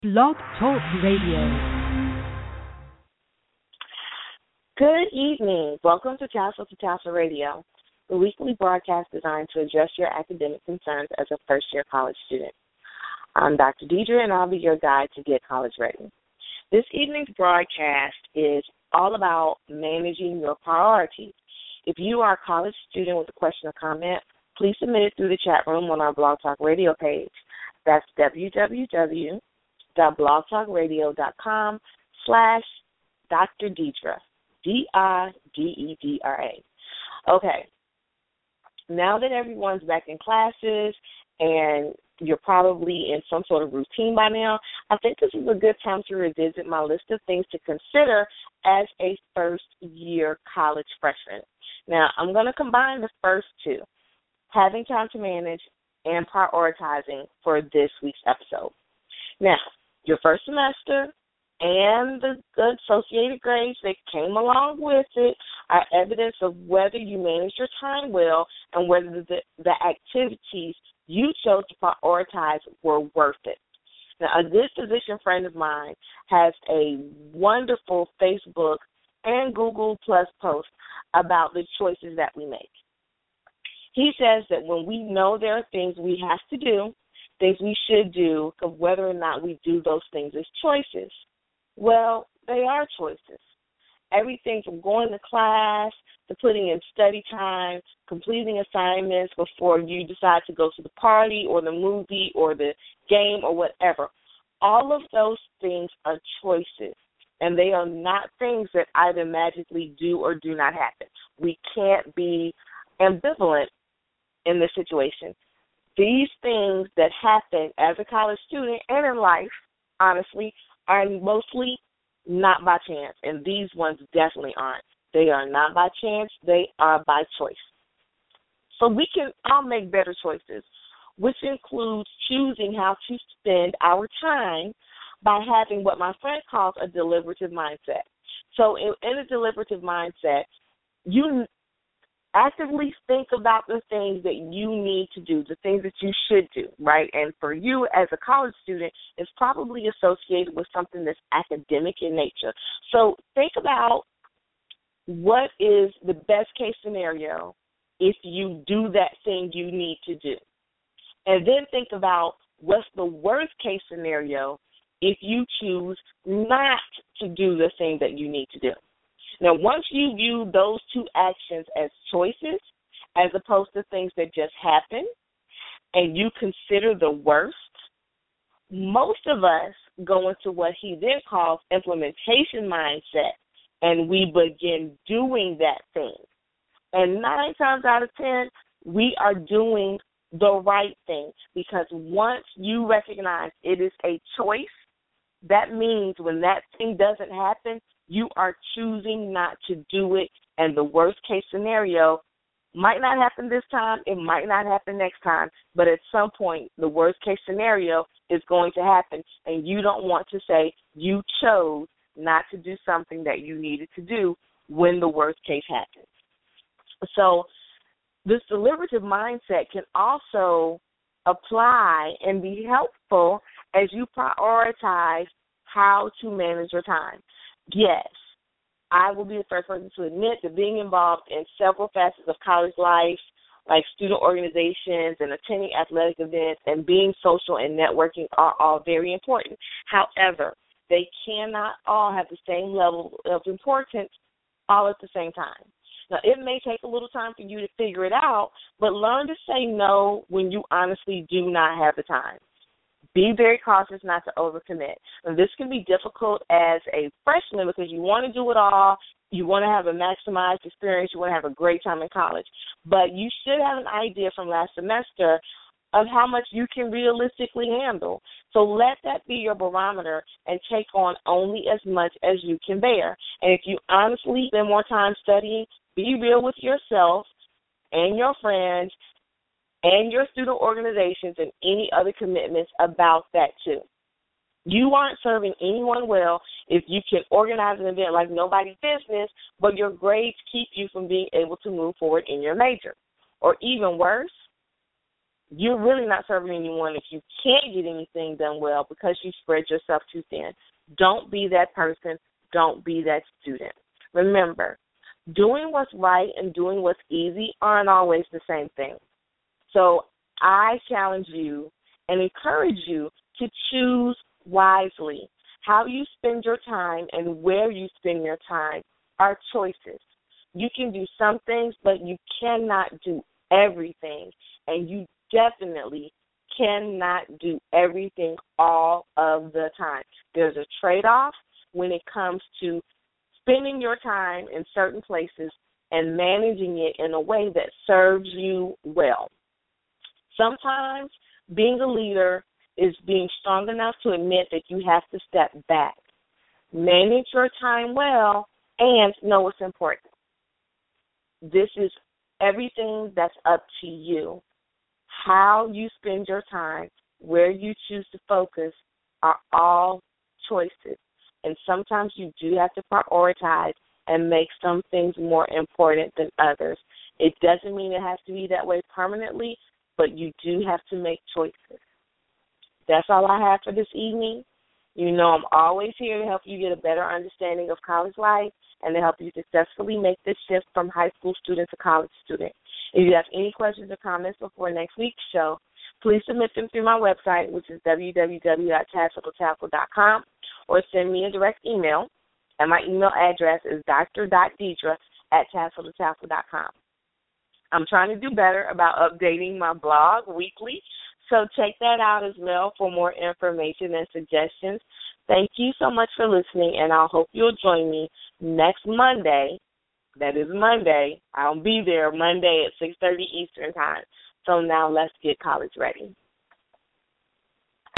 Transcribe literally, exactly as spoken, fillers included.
Blog Talk Radio. Good evening. Welcome to Tassel to Tassel Radio, the weekly broadcast designed to address your academic concerns as a first-year college student. I'm Doctor Deidre, and I'll be your guide to get college ready. This evening's broadcast is all about managing your priorities. If you are a college student with a question or comment, please submit it through the chat room on our Blog Talk Radio page. That's www.blogtalkradio.com slash Dr. Deidre, D I D E D R A. Okay, now that everyone's back in classes and you're probably in some sort of routine by now, I think this is a good time to revisit my list of things to consider as a first-year college freshman. Now, I'm going to combine the first two, having time to manage and prioritizing for this week's episode. Now, your first semester and the associated grades that came along with it are evidence of whether you managed your time well and whether the, the activities you chose to prioritize were worth it. Now, a disposition friend of mine has a wonderful Facebook and Google Plus post about the choices that we make. He says that when we know there are things we have to do, things we should do, of whether or not we do those things as choices. Well, they are choices. Everything from going to class to putting in study time, completing assignments before you decide to go to the party or the movie or the game or whatever. All of those things are choices, and they are not things that either magically do or do not happen. We can't be ambivalent in this situation. These things that happen as a college student and in life, honestly, are mostly not by chance, and these ones definitely aren't. They are not by chance. They are by choice. So we can all make better choices, which includes choosing how to spend our time by having what my friend calls a deliberative mindset. So in, in a deliberative mindset, you actively think about the things that you need to do, the things that you should do, right? And for you as a college student, it's probably associated with something that's academic in nature. So think about what is the best case scenario if you do that thing you need to do. And then think about what's the worst case scenario if you choose not to do the thing that you need to do. Now, once you view those two actions as choices as opposed to things that just happen, and you consider the worst, most of us go into what he then calls implementation mindset, and we begin doing that thing. And nine times out of ten, we are doing the right thing, because once you recognize it is a choice, that means when that thing doesn't happen, you are choosing not to do it, and the worst-case scenario might not happen this time, it might not happen next time, but at some point, the worst-case scenario is going to happen, and you don't want to say you chose not to do something that you needed to do when the worst case happens. So this deliberative mindset can also apply and be helpful as you prioritize how to manage your time. Yes, I will be the first person to admit that being involved in several facets of college life, like student organizations and attending athletic events and being social and networking, are all very important. However, they cannot all have the same level of importance all at the same time. Now, it may take a little time for you to figure it out, but learn to say no when you honestly do not have the time. Be very cautious not to overcommit. And this can be difficult as a freshman because you want to do it all. You want to have a maximized experience. You want to have a great time in college. But you should have an idea from last semester of how much you can realistically handle. So let that be your barometer and take on only as much as you can bear. And if you honestly spend more time studying, be real with yourself and your friends and your student organizations and any other commitments about that too. You aren't serving anyone well if you can organize an event like nobody's business, but your grades keep you from being able to move forward in your major. Or even worse, you're really not serving anyone if you can't get anything done well because you spread yourself too thin. Don't be that person. Don't be that student. Remember, doing what's right and doing what's easy aren't always the same thing. So I challenge you and encourage you to choose wisely. How you spend your time and where you spend your time are choices. You can do some things, but you cannot do everything, and you definitely cannot do everything all of the time. There's a trade-off when it comes to spending your time in certain places and managing it in a way that serves you well. Sometimes being a leader is being strong enough to admit that you have to step back. Manage your time well and know what's important. This is everything that's up to you. How you spend your time, where you choose to focus are all choices. And sometimes you do have to prioritize and make some things more important than others. It doesn't mean it has to be that way permanently, but you do have to make choices. That's all I have for this evening. You know I'm always here to help you get a better understanding of college life and to help you successfully make this shift from high school student to college student. If you have any questions or comments before next week's show, please submit them through my website, which is w w w dot tactical tackle dot com, or send me a direct email. And my email address is d r dot deidre at tactical tackle dot com. I'm trying to do better about updating my blog weekly, so check that out as well for more information and suggestions. Thank you so much for listening, and I hope you'll join me next Monday. That is Monday. I'll be there Monday at six thirty Eastern Time. So now let's get college ready.